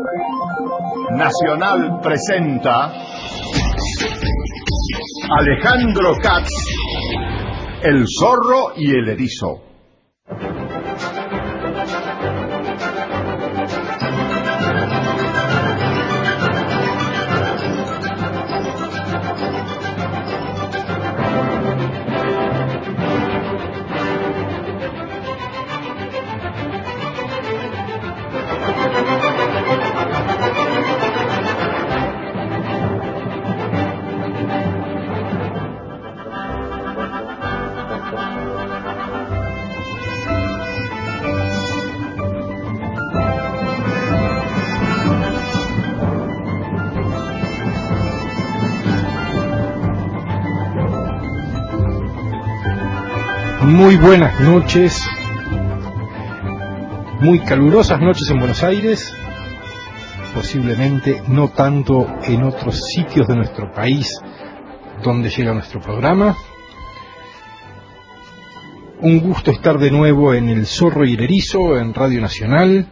Nacional presenta Alejandro Katz, El zorro y el erizo. Muy buenas noches, muy calurosas noches en Buenos Aires, posiblemente no tanto en otros sitios de nuestro país donde llega nuestro programa. Un gusto estar de nuevo en El Zorro y el Erizo, en Radio Nacional,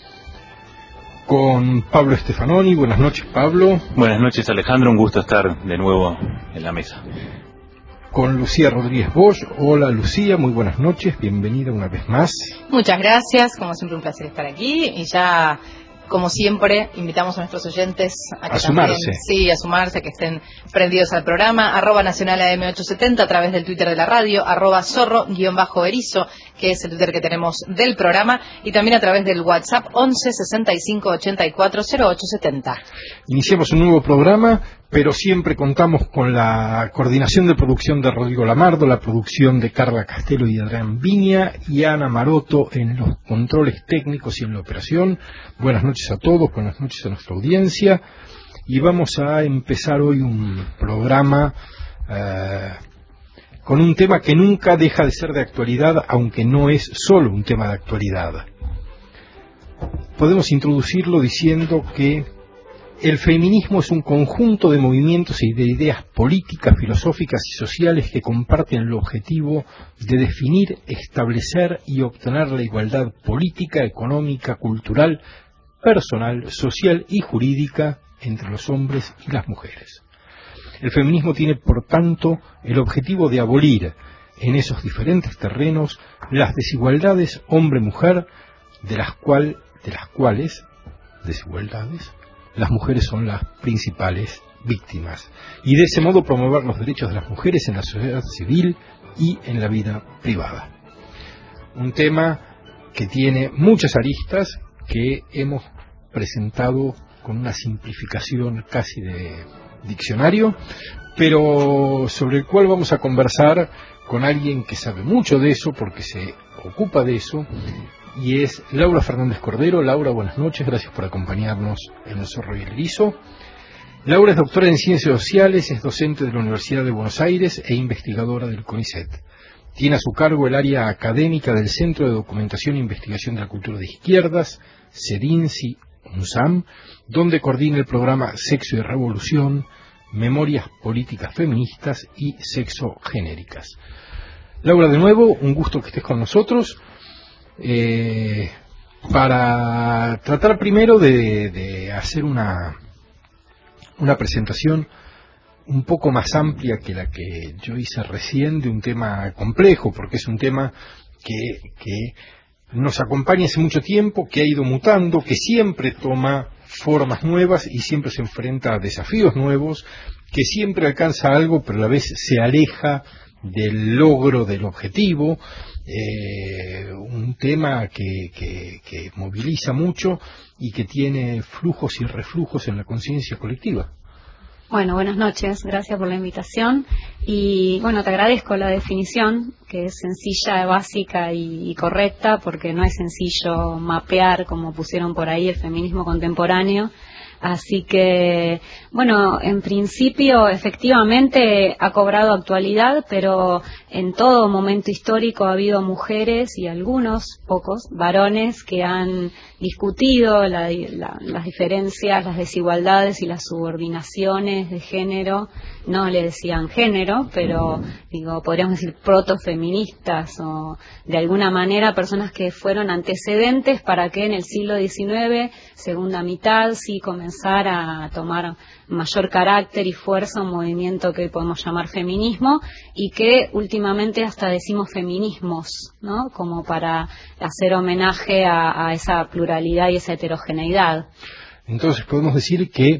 con Pablo Stefanoni. Buenas noches, Pablo. Buenas noches, Alejandro, un gusto estar de nuevo en la mesa. Con Lucía Rodríguez Bosch. Hola, Lucía, muy buenas noches, bienvenida una vez más. Muchas gracias, como siempre un placer estar aquí, y ya, como siempre, invitamos a nuestros oyentes a que sumarse. A sumarse, a que estén prendidos al programa, @Nacional AM870 a través del Twitter de la radio, @zorro_erizo, que es el Twitter que tenemos del programa, y también a través del WhatsApp 11 65 84 0870. Iniciamos un nuevo programa, pero siempre contamos con la coordinación de producción de Rodrigo Lamardo, la producción de Carla Castelo y Adrián Viña, y Ana Maroto en los controles técnicos y en la operación. Buenas noches a todos, buenas noches a nuestra audiencia, y vamos a empezar hoy un programa con un tema que nunca deja de ser de actualidad, aunque no es solo un tema de actualidad. Podemos introducirlo diciendo que el feminismo es un conjunto de movimientos y de ideas políticas, filosóficas y sociales que comparten el objetivo de definir, establecer y obtener la igualdad política, económica, cultural, personal, social y jurídica entre los hombres y las mujeres. El feminismo tiene, por tanto, el objetivo de abolir en esos diferentes terrenos las desigualdades hombre-mujer, de las cuales desigualdades las mujeres son las principales víctimas, y de ese modo promover los derechos de las mujeres en la sociedad civil y en la vida privada. Un tema que tiene muchas aristas, que hemos presentado con una simplificación casi de diccionario, pero sobre el cual vamos a conversar con alguien que sabe mucho de eso, porque se ocupa de eso, y es Laura Fernández Cordero. Laura, buenas noches, gracias por acompañarnos en El Zorro y el Erizo. Laura es doctora en Ciencias Sociales, es docente de la Universidad de Buenos Aires e investigadora del CONICET. Tiene a su cargo el área académica del Centro de Documentación e Investigación de la Cultura de Izquierdas, CEDINCI UNSAM, donde coordina el programa Sexo y Revolución, Memorias Políticas Feministas y Sexogenéricas. Laura, de nuevo, un gusto que estés con nosotros. Para tratar primero de hacer una presentación un poco más amplia que la que yo hice recién, de un tema complejo, porque es un tema que nos acompaña hace mucho tiempo, que ha ido mutando, que siempre toma formas nuevas y siempre se enfrenta a desafíos nuevos, que siempre alcanza algo pero a la vez se aleja del logro del objetivo. Un tema que moviliza mucho y que tiene flujos y reflujos en la conciencia colectiva. Bueno, buenas noches, gracias por la invitación, y bueno, te agradezco la definición, que es sencilla, básica y correcta, porque no es sencillo mapear, como pusieron por ahí, el feminismo contemporáneo. Así que, bueno, en principio efectivamente ha cobrado actualidad, pero en todo momento histórico ha habido mujeres y algunos, pocos, varones que han discutido las diferencias, las desigualdades y las subordinaciones de género. No le decían género, pero podríamos decir protofeministas o de alguna manera personas que fueron antecedentes para que en el siglo XIX, segunda mitad, sí comenzara a tomar mayor carácter y fuerza un movimiento que hoy podemos llamar feminismo y que últimamente hasta decimos feminismos, ¿no? Como para hacer homenaje a esa pluralidad y esa heterogeneidad. Entonces podemos decir que,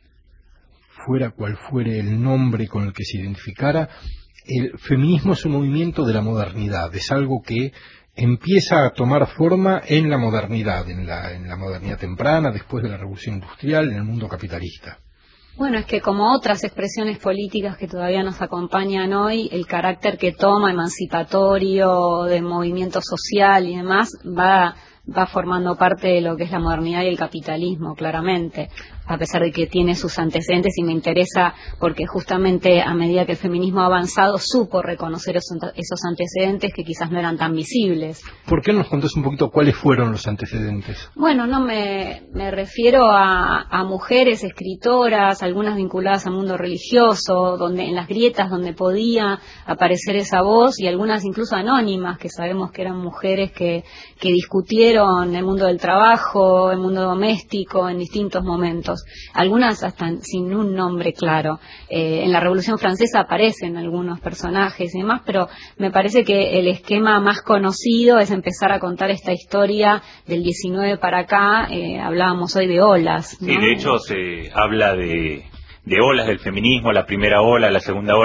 fuera cual fuere el nombre con el que se identificara, el feminismo es un movimiento de la modernidad, es algo que empieza a tomar forma en la modernidad, en la modernidad temprana, después de la revolución industrial, en el mundo capitalista. Bueno, es que como otras expresiones políticas que todavía nos acompañan hoy, el carácter que toma emancipatorio, de movimiento social y demás, va formando parte de lo que es la modernidad y el capitalismo, claramente, a pesar de que tiene sus antecedentes, y me interesa porque justamente a medida que el feminismo ha avanzado supo reconocer esos antecedentes que quizás no eran tan visibles. ¿Por qué nos contás un poquito cuáles fueron los antecedentes? Bueno, no me refiero a mujeres escritoras, algunas vinculadas al mundo religioso, donde en las grietas donde podía aparecer esa voz, y algunas incluso anónimas, que sabemos que eran mujeres que discutieron el mundo del trabajo, el mundo doméstico en distintos momentos, algunas hasta sin un nombre claro. En la Revolución Francesa aparecen algunos personajes y demás, pero me parece que el esquema más conocido es empezar a contar esta historia del 19 para acá. Hablábamos hoy de olas, ¿no? Sí, de hecho se habla de olas del feminismo, la primera ola, la segunda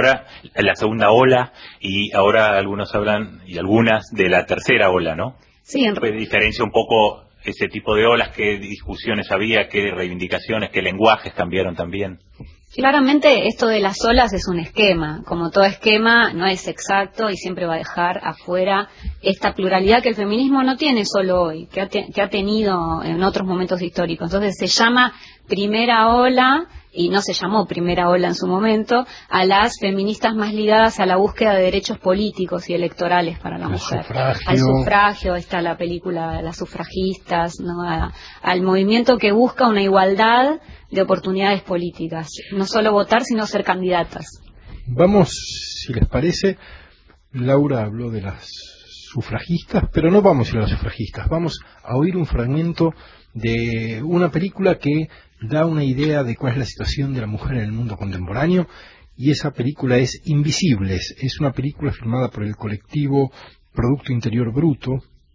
ola, y ahora algunos hablan, y algunas, de la tercera ola, ¿no? Sí, Diferencia un poco ese tipo de olas, qué discusiones había, qué reivindicaciones, qué lenguajes cambiaron también. Claramente esto de las olas es un esquema, como todo esquema no es exacto y siempre va a dejar afuera esta pluralidad que el feminismo no tiene solo hoy, que ha tenido en otros momentos históricos. Entonces se llama primera ola, y no se llamó primera ola en su momento, a las feministas más ligadas a la búsqueda de derechos políticos y electorales para la mujer. Al sufragio, está la película Las sufragistas, ¿no? Al movimiento que busca una igualdad de oportunidades políticas, no solo votar, sino ser candidatas. Vamos, si les parece, Laura habló de las sufragistas, pero no vamos a ir a las sufragistas, vamos a oír un fragmento de una película que da una idea de cuál es la situación de la mujer en el mundo contemporáneo, y esa película es Invisibles. Es una película filmada por el colectivo Producto Interior Bruto,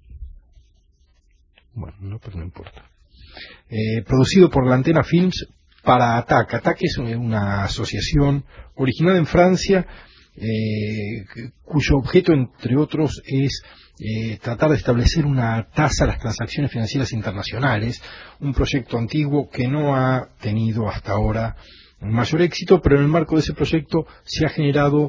pero no importa, producido por la Antena Films para ATTAC. ATTAC es una asociación originada en Francia, cuyo objeto, entre otros, es tratar de establecer una tasa a las transacciones financieras internacionales, un proyecto antiguo que no ha tenido hasta ahora mayor éxito, pero en el marco de ese proyecto se ha generado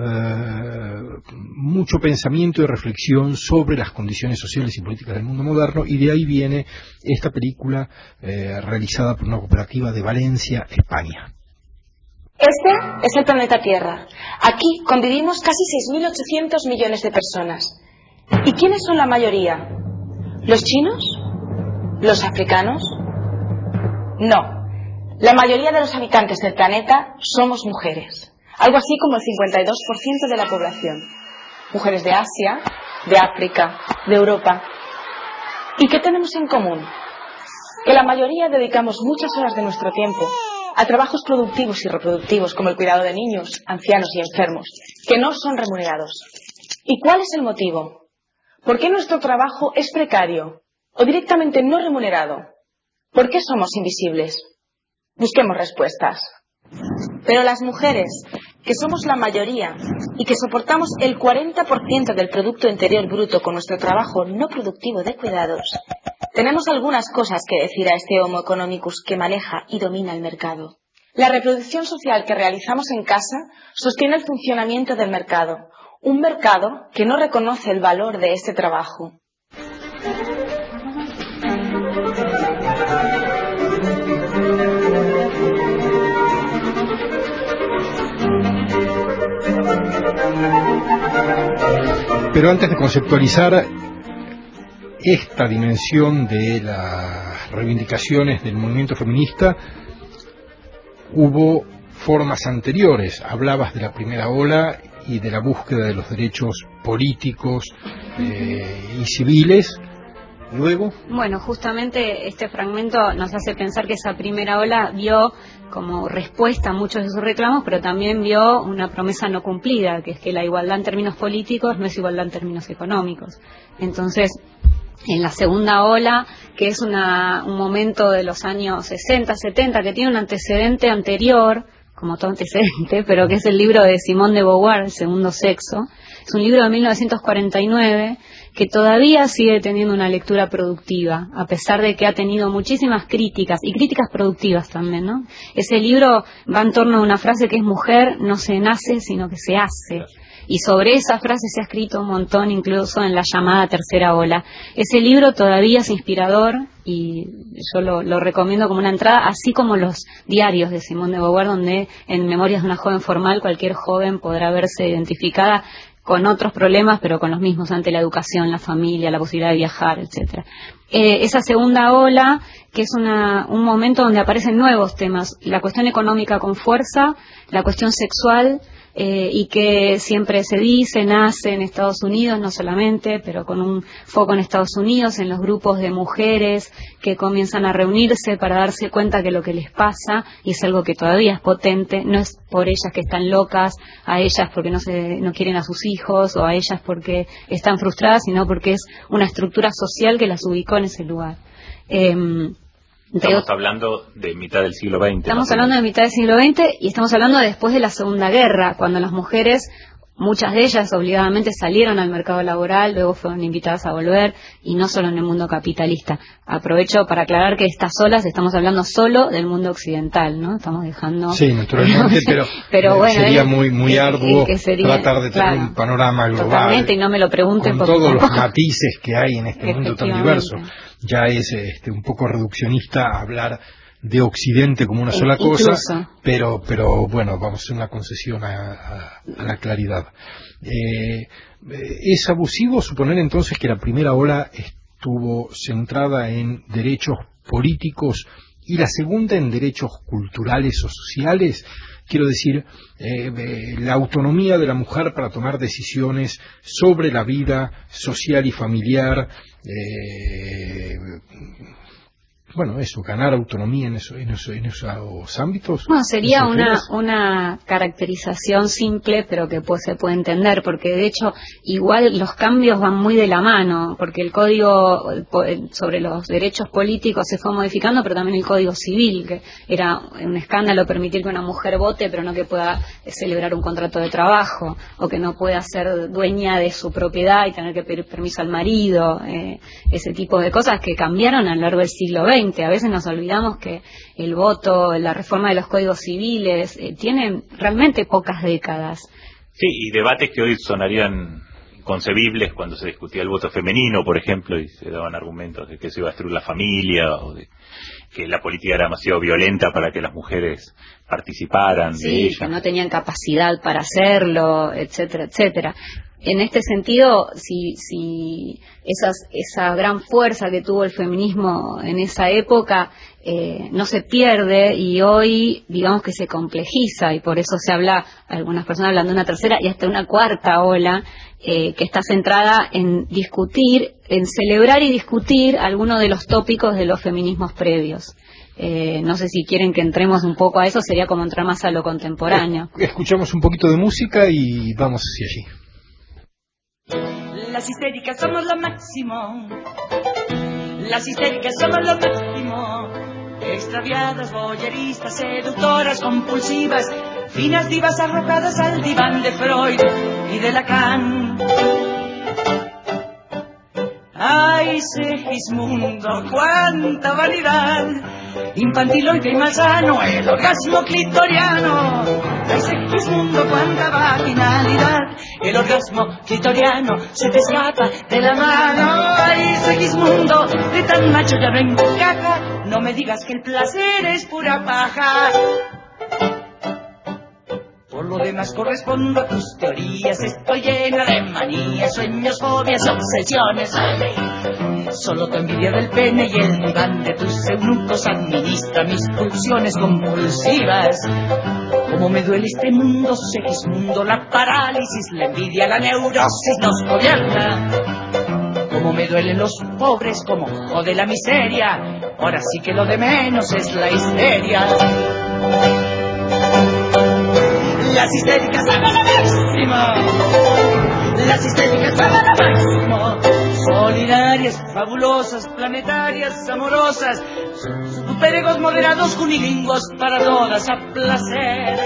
mucho pensamiento y reflexión sobre las condiciones sociales y políticas del mundo moderno, y de ahí viene esta película realizada por una cooperativa de Valencia, España. Este es el planeta Tierra. Aquí convivimos casi 6.800 millones de personas. ¿Y quiénes son la mayoría? ¿Los chinos? ¿Los africanos? No. La mayoría de los habitantes del planeta somos mujeres. Algo así como el 52% de la población. Mujeres de Asia, de África, de Europa. ¿Y qué tenemos en común? Que la mayoría dedicamos muchas horas de nuestro tiempo a trabajos productivos y reproductivos como el cuidado de niños, ancianos y enfermos, que no son remunerados. ¿Y cuál es el motivo? ¿Por qué nuestro trabajo es precario o directamente no remunerado? ¿Por qué somos invisibles? Busquemos respuestas. Pero las mujeres, que somos la mayoría y que soportamos el 40% del Producto Interior Bruto con nuestro trabajo no productivo de cuidados, tenemos algunas cosas que decir a este Homo economicus que maneja y domina el mercado. La reproducción social que realizamos en casa sostiene el funcionamiento del mercado, un mercado que no reconoce el valor de este trabajo. Pero antes de conceptualizar esta dimensión de las reivindicaciones del movimiento feminista, hubo formas anteriores. Hablabas de la primera ola y de la búsqueda de los derechos políticos y civiles. Luego, bueno, justamente este fragmento nos hace pensar que esa primera ola vio como respuesta a muchos de sus reclamos, pero también vio una promesa no cumplida, que es que la igualdad en términos políticos no es igualdad en términos económicos. Entonces, en la segunda ola, que es un momento de los años 60, 70, que tiene un antecedente anterior, como todo antecedente, pero que es el libro de Simone de Beauvoir, El segundo sexo. Es un libro de 1949 que todavía sigue teniendo una lectura productiva, a pesar de que ha tenido muchísimas críticas, y críticas productivas también, ¿no? Ese libro va en torno a una frase que es: mujer no se nace, sino que se hace. Y sobre esa frase se ha escrito un montón, incluso en la llamada tercera ola. Ese libro todavía es inspirador y yo lo recomiendo como una entrada, así como los diarios de Simone de Beauvoir, donde en Memorias de una joven formal cualquier joven podrá verse identificada con otros problemas, pero con los mismos, ante la educación, la familia, la posibilidad de viajar, etcétera. Esa segunda ola, que es un momento donde aparecen nuevos temas, la cuestión económica con fuerza, la cuestión sexual, y que siempre se dice, nace en Estados Unidos, no solamente, pero con un foco en Estados Unidos, en los grupos de mujeres que comienzan a reunirse para darse cuenta que lo que les pasa, y es algo que todavía es potente, no es por ellas que están locas, a ellas porque no quieren a sus hijos, o a ellas porque están frustradas, sino porque es una estructura social que las ubicó en ese lugar. Estamos hablando de mitad del siglo XX. Estamos hablando de mitad del siglo XX y estamos hablando de después de la Segunda Guerra, cuando las mujeres, muchas de ellas obligadamente salieron al mercado laboral, luego fueron invitadas a volver, y no solo en el mundo capitalista. Aprovecho para aclarar que estas olas estamos hablando solo del mundo occidental, ¿no? Estamos dejando... Sí, naturalmente, pero bueno, sería muy arduo tratar de tener un panorama global. Totalmente, y no me lo pregunten con todos los matices que hay en este mundo tan diverso. Ya es un poco reduccionista hablar de Occidente como una sola cosa, pero bueno, vamos a hacer una concesión a la claridad. ¿Es abusivo suponer entonces que la primera ola estuvo centrada en derechos políticos y la segunda en derechos culturales o sociales? Quiero decir, la autonomía de la mujer para tomar decisiones sobre la vida social y familiar, bueno, eso, ganar autonomía en esos ámbitos. Bueno, sería una caracterización simple, pero que se puede entender, porque de hecho igual los cambios van muy de la mano, porque el código sobre los derechos políticos se fue modificando, pero también el código civil, que era un escándalo permitir que una mujer vote, pero no que pueda celebrar un contrato de trabajo, o que no pueda ser dueña de su propiedad y tener que pedir permiso al marido, ese tipo de cosas que cambiaron a lo largo del siglo XX. A veces nos olvidamos que el voto, la reforma de los códigos civiles, tienen realmente pocas décadas. Sí, y debates que hoy sonarían inconcebibles cuando se discutía el voto femenino, por ejemplo, y se daban argumentos de que se iba a destruir la familia, o de que la política era demasiado violenta para que las mujeres participaran de ella. Sí, que no tenían capacidad para hacerlo, etcétera, etcétera. En este sentido, si esa gran fuerza que tuvo el feminismo en esa época no se pierde, y hoy digamos que se complejiza, y por eso se habla, algunas personas hablan de una tercera y hasta una cuarta ola, que está centrada en discutir, en celebrar y discutir algunos de los tópicos de los feminismos previos. No sé si quieren que entremos un poco a eso, sería como entrar más a lo contemporáneo. Escuchamos un poquito de música y vamos hacia allí. Las histéricas somos lo máximo, las histéricas somos lo máximo, extraviadas, voyeristas, seductoras, compulsivas, finas divas arrojadas al diván de Freud y de Lacan. ¡Ay, Segismundo, cuánta vanidad! Infantiloide y malsano, el orgasmo clitoriano. ¡Ay, Segismundo, cuánta vaginalidad! El orgasmo clitoriano se te escapa de la mano. ¡Ay, Segismundo, de tan macho ya no encaja! No me digas que el placer es pura paja. Por lo demás correspondo a tus teorías. Estoy llena de manías, sueños, fobias, obsesiones. Solo tu envidia del pene y el diván de tus eunucos administra mis pulsiones compulsivas. Como me duele este mundo, Segismundo, la parálisis, la envidia, la neurosis nos gobierna. Como me duelen los pobres, como jode la miseria. Ahora sí que lo de menos es la histeria. Las histéricas van a lo máximo. Las histéricas van a lo máximo. Solidarias, fabulosas, planetarias, amorosas. Superegos moderados, unilingüos para todas a placer.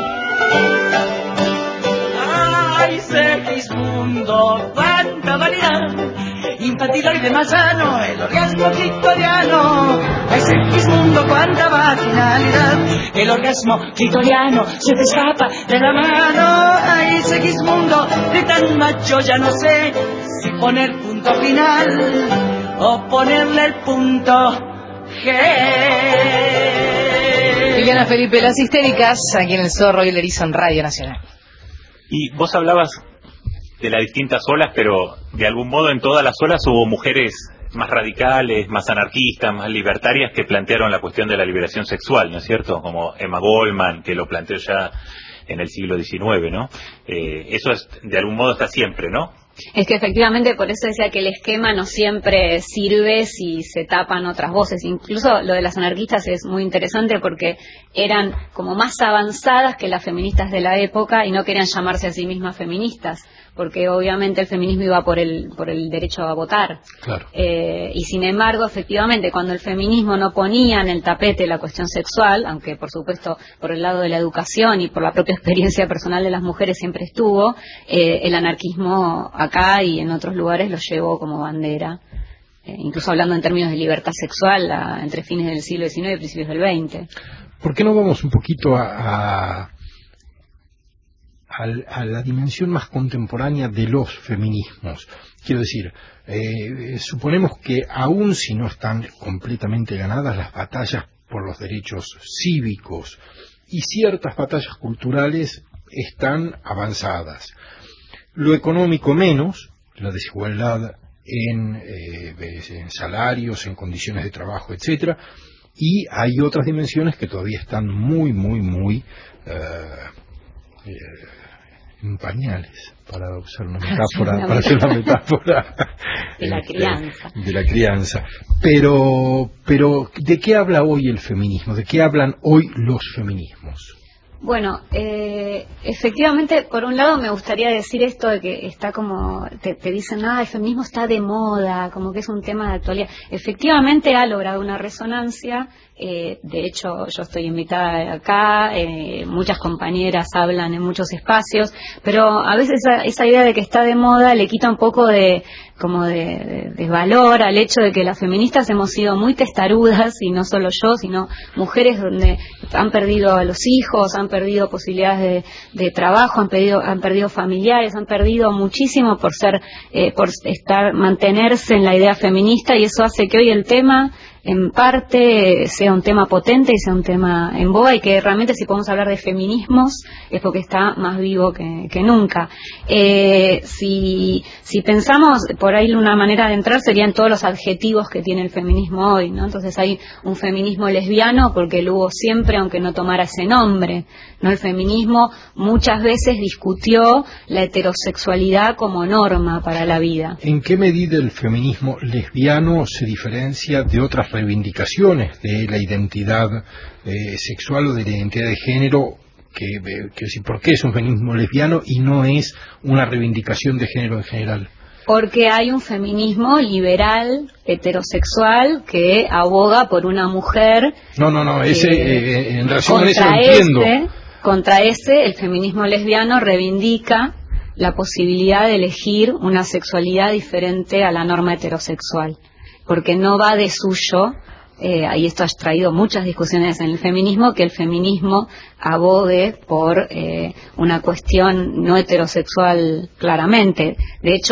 Ay, Segismundo, cuánta vanidad. Infantiloide más sano, el orgasmo clitoriano. Ay, Segismundo, cuánta vaginalidad. El orgasmo clitoriano se te escapa de la mano. Ay, Segismundo, de tan macho ya no sé si poner punto final o ponerle el punto G. Liliana Felipe, Las Histéricas, aquí en El Zorro y el Erizo en Radio Nacional. Y vos hablabas de las distintas olas, pero de algún modo en todas las olas hubo mujeres más radicales, más anarquistas, más libertarias que plantearon la cuestión de la liberación sexual, ¿no es cierto? Como Emma Goldman, que lo planteó ya en el siglo XIX, ¿no? Eso es, de algún modo está siempre, ¿no? Es que efectivamente, por eso decía que el esquema no siempre sirve si se tapan otras voces. Incluso lo de las anarquistas es muy interesante porque eran como más avanzadas que las feministas de la época y no querían llamarse a sí mismas feministas, porque obviamente el feminismo iba por el derecho a votar. Claro. Y sin embargo, efectivamente, cuando el feminismo no ponía en el tapete la cuestión sexual, aunque por supuesto por el lado de la educación y por la propia experiencia personal de las mujeres siempre estuvo, el anarquismo acá y en otros lugares lo llevó como bandera. Incluso hablando en términos de libertad sexual entre fines del siglo XIX y principios del XX. ¿Por qué no vamos un poquito a la dimensión más contemporánea de los feminismos? Quiero decir, suponemos que aun si no están completamente ganadas las batallas por los derechos cívicos y ciertas batallas culturales están avanzadas. Lo económico menos, la desigualdad en salarios, en condiciones de trabajo, etcétera, y hay otras dimensiones que todavía están muy en pañales, para usar una metáfora, para hacer una metáfora de la crianza. De la crianza. Pero, ¿de qué habla hoy el feminismo? ¿De qué hablan hoy los feminismos? Bueno, efectivamente, por un lado me gustaría decir esto de que está como, te dicen, el feminismo está de moda, como que es un tema de actualidad. Efectivamente ha logrado una resonancia, de hecho yo estoy invitada acá, muchas compañeras hablan en muchos espacios, pero a veces esa idea de que está de moda le quita un poco de valor al hecho de que las feministas hemos sido muy testarudas, y no solo yo, sino mujeres donde han perdido a los hijos, han perdido posibilidades de trabajo, han perdido familiares, han perdido muchísimo por mantenerse en la idea feminista, y eso hace que hoy el tema en parte sea un tema potente y sea un tema en boga, y que realmente si podemos hablar de feminismos es porque está más vivo que nunca. Si pensamos, por ahí una manera de entrar sería en todos los adjetivos que tiene el feminismo hoy, ¿no? Entonces hay un feminismo lesbiano porque lo hubo siempre, aunque no tomara ese nombre, ¿no? El feminismo muchas veces discutió la heterosexualidad como norma para la vida. ¿En qué medida el feminismo lesbiano se diferencia de otras reivindicaciones de la identidad sexual o de la identidad de género? ¿Por qué es un feminismo lesbiano y no es una reivindicación de género en general? Porque hay un feminismo liberal, heterosexual, que aboga por una mujer. No, en relación a eso lo entiendo. Contra ese, el feminismo lesbiano reivindica la posibilidad de elegir una sexualidad diferente a la norma heterosexual, porque no va de suyo. Ahí esto ha traído muchas discusiones en el feminismo, que el feminismo abogue por una cuestión no heterosexual claramente. De hecho,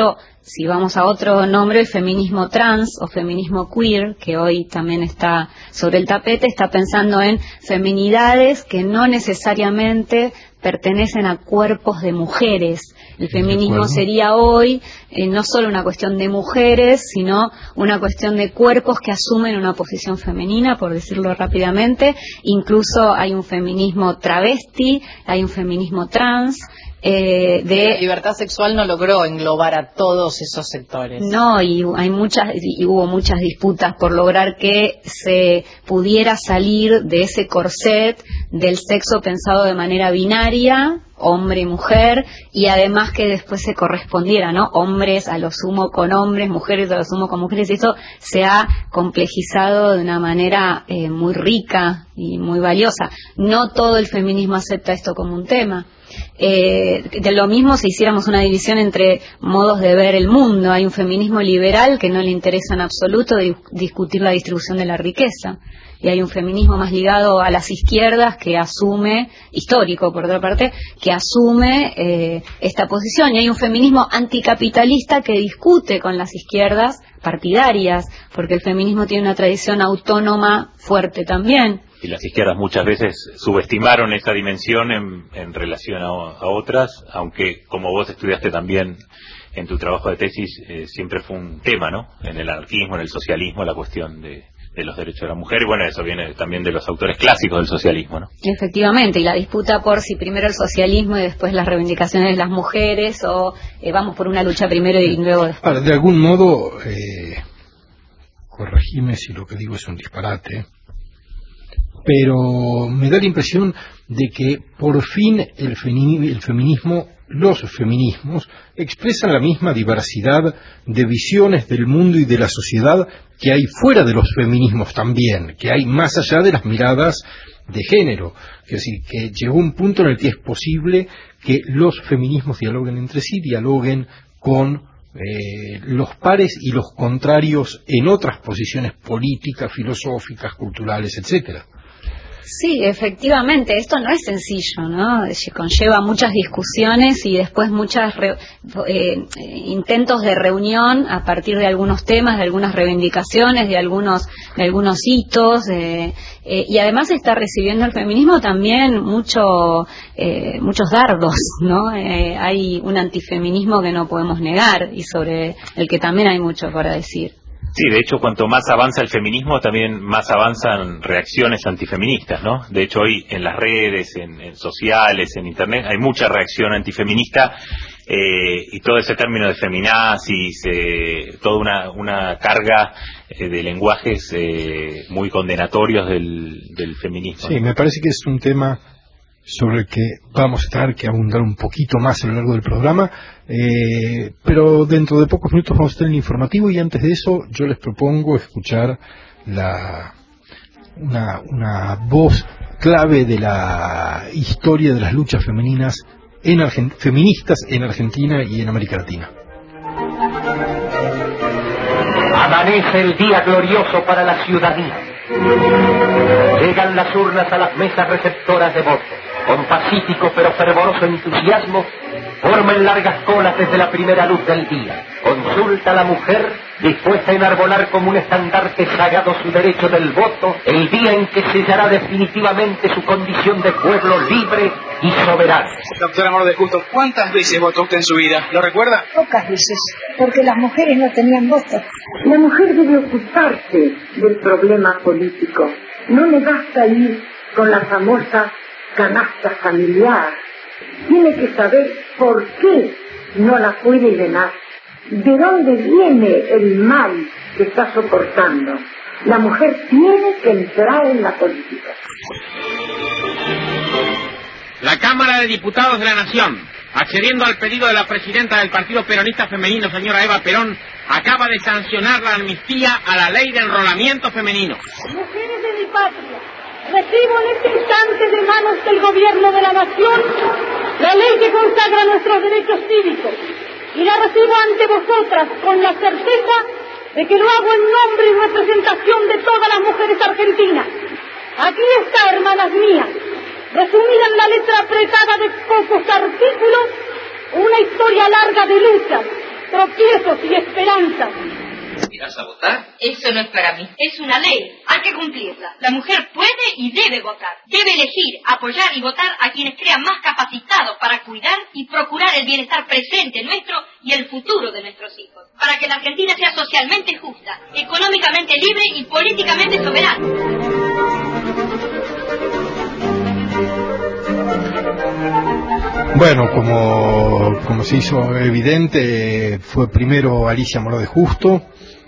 si vamos a otro nombre, el feminismo trans o feminismo queer, que hoy también está sobre el tapete, está pensando en feminidades que no necesariamente pertenecen a cuerpos de mujeres. El feminismo sería hoy no solo una cuestión de mujeres, sino una cuestión de cuerpos que asumen una posición femenina, por decirlo rápidamente. Incluso hay un feminismo travesti, hay un feminismo trans. La libertad sexual no logró englobar a todos esos sectores. No, y hubo muchas disputas por lograr que se pudiera salir de ese corset del sexo pensado de manera binaria, hombre y mujer, y además que después se correspondiera, ¿no? Hombres a lo sumo con hombres, mujeres a lo sumo con mujeres, y eso se ha complejizado de una manera muy rica y muy valiosa. No todo el feminismo acepta esto como un tema. De lo mismo si hiciéramos una división entre modos de ver el mundo. Hay un feminismo liberal que no le interesa en absoluto discutir la distribución de la riqueza, y hay un feminismo más ligado a las izquierdas que asume, histórico por otra parte, que asume esta posición, y hay un feminismo anticapitalista que discute con las izquierdas partidarias, porque el feminismo tiene una tradición autónoma fuerte también. Y las izquierdas muchas veces subestimaron esa dimensión en relación a otras, aunque como vos estudiaste también en tu trabajo de tesis, siempre fue un tema, ¿no? En el anarquismo, en el socialismo, la cuestión de los derechos de la mujer, y bueno, eso viene también de los autores clásicos del socialismo, ¿no? Efectivamente, y la disputa por si primero el socialismo y después las reivindicaciones de las mujeres, o vamos por una lucha primero y luego después. Ahora, de algún modo, corregime si lo que digo es un disparate, pero me da la impresión de que por fin el feminismo, los feminismos, expresan la misma diversidad de visiones del mundo y de la sociedad que hay fuera de los feminismos también, que hay más allá de las miradas de género. Es decir, que llegó un punto en el que es posible que los feminismos dialoguen entre sí, dialoguen con los pares y los contrarios en otras posiciones políticas, filosóficas, culturales, etcétera. Sí, efectivamente, esto no es sencillo, ¿no? Conlleva muchas discusiones y después muchos intentos de reunión a partir de algunos temas, de algunas reivindicaciones, de algunos hitos, y además está recibiendo el feminismo también muchos dardos, ¿no? Hay un antifeminismo que no podemos negar y sobre el que también hay mucho para decir. Sí, de hecho, cuanto más avanza el feminismo, también más avanzan reacciones antifeministas, ¿no? De hecho, hoy en las redes, en sociales, en Internet, hay mucha reacción antifeminista, y todo ese término de feminazis, toda una carga de lenguajes muy condenatorios del feminismo. Sí, me parece que es un tema sobre el que vamos a tener que abundar un poquito más a lo largo del programa, pero dentro de pocos minutos vamos a tener el informativo, y antes de eso yo les propongo escuchar una voz clave de la historia de las luchas feministas en Argentina y en América Latina. Amanece el día glorioso para la ciudadanía. Llegan las urnas a las mesas receptoras de votos. Con pacífico pero fervoroso entusiasmo, forman largas colas desde la primera luz del día. Consulta a la mujer, dispuesta a enarbolar como un estandarte sagrado su derecho del voto, el día en que sellará definitivamente su condición de pueblo libre y soberano. Doctora Amor de Justo, ¿cuántas veces votó usted en su vida? ¿Lo recuerda? Pocas veces, porque las mujeres no tenían voto. La mujer debe ocuparse del problema político. No le basta ir con la famosa canasta familiar. Tiene que saber por qué no la puede llenar, de dónde viene el mal que está soportando. La mujer tiene que entrar en la política. La Cámara de Diputados de la Nación, accediendo al pedido de la presidenta del Partido Peronista Femenino, señora Eva Perón, acaba de sancionar la amnistía a la ley de enrolamiento femenino. Mujeres de mi patria, recibo en este instante de manos del Gobierno de la Nación la ley que consagra nuestros derechos cívicos, y la recibo ante vosotras con la certeza de que lo hago en nombre y representación de todas las mujeres argentinas. Aquí está, hermanas mías, resumida en la letra apretada de pocos artículos, una historia larga de luchas, tropiezos y esperanzas. ¿Irás a votar? Eso no es para mí, es una ley, hay que cumplirla. La mujer puede y debe votar. Debe elegir, apoyar y votar a quienes crean más capacitados para cuidar y procurar el bienestar presente nuestro y el futuro de nuestros hijos. Para que la Argentina sea socialmente justa, económicamente libre y políticamente soberana. Bueno, como se hizo evidente, fue primero Alicia Moró de Justo,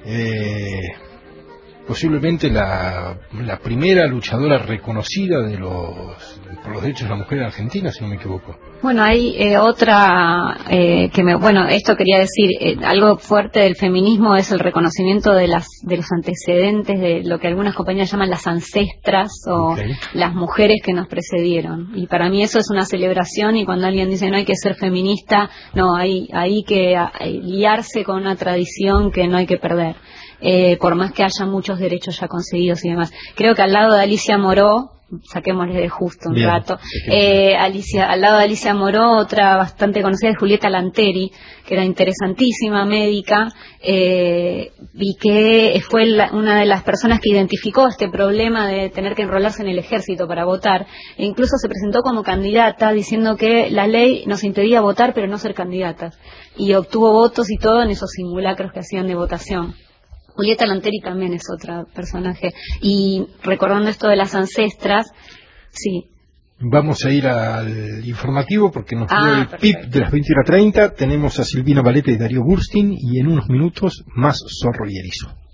posiblemente la primera luchadora reconocida por los derechos de la mujer en Argentina, si no me equivoco. Bueno, hay otra esto quería decir, algo fuerte del feminismo es el reconocimiento de los antecedentes, de lo que algunas compañías llaman las ancestras o las mujeres que nos precedieron. Y para mí eso es una celebración, y cuando alguien dice no hay que ser feminista, no, hay que guiarse con una tradición que no hay que perder. Por más que haya muchos derechos ya conseguidos y demás. Creo que al lado de Alicia Moró, saquémosle de Justo un rato, al lado de Alicia Moró, otra bastante conocida es Julieta Lanteri, que era interesantísima médica, y que fue una de las personas que identificó este problema de tener que enrolarse en el ejército para votar, e incluso se presentó como candidata diciendo que la ley nos impedía votar pero no ser candidatas, y obtuvo votos y todo en esos simulacros que hacían de votación. Julieta Lanteri también es otro personaje. Y recordando esto de las ancestras, sí. Vamos a ir al informativo porque nos dio el perfecto. PIB de las 21:30. Tenemos a Silvina Valeta y Darío Burstin, y en unos minutos más Zorro y Erizo.